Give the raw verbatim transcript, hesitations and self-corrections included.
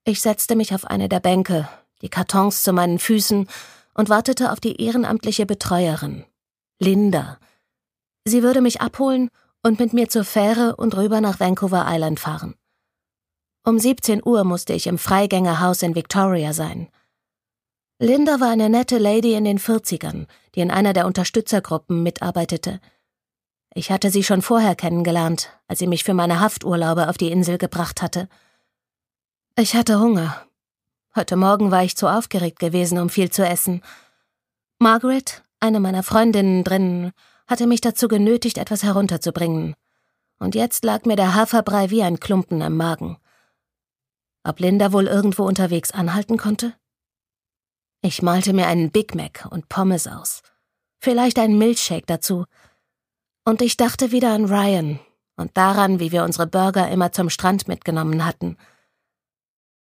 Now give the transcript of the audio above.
Ich setzte mich auf eine der Bänke, die Kartons zu meinen Füßen und wartete auf die ehrenamtliche Betreuerin, Linda. Sie würde mich abholen und mit mir zur Fähre und rüber nach Vancouver Island fahren. Um siebzehn Uhr musste ich im Freigängerhaus in Victoria sein. Linda war eine nette Lady in den vierzigern, die in einer der Unterstützergruppen mitarbeitete. Ich hatte sie schon vorher kennengelernt, als sie mich für meine Hafturlaube auf die Insel gebracht hatte. Ich hatte Hunger. Heute Morgen war ich zu aufgeregt gewesen, um viel zu essen. Margaret, eine meiner Freundinnen drinnen, hatte mich dazu genötigt, etwas herunterzubringen. Und jetzt lag mir der Haferbrei wie ein Klumpen im Magen. Ob Linda wohl irgendwo unterwegs anhalten konnte? Ich malte mir einen Big Mac und Pommes aus. Vielleicht einen Milchshake dazu. Und ich dachte wieder an Ryan und daran, wie wir unsere Burger immer zum Strand mitgenommen hatten.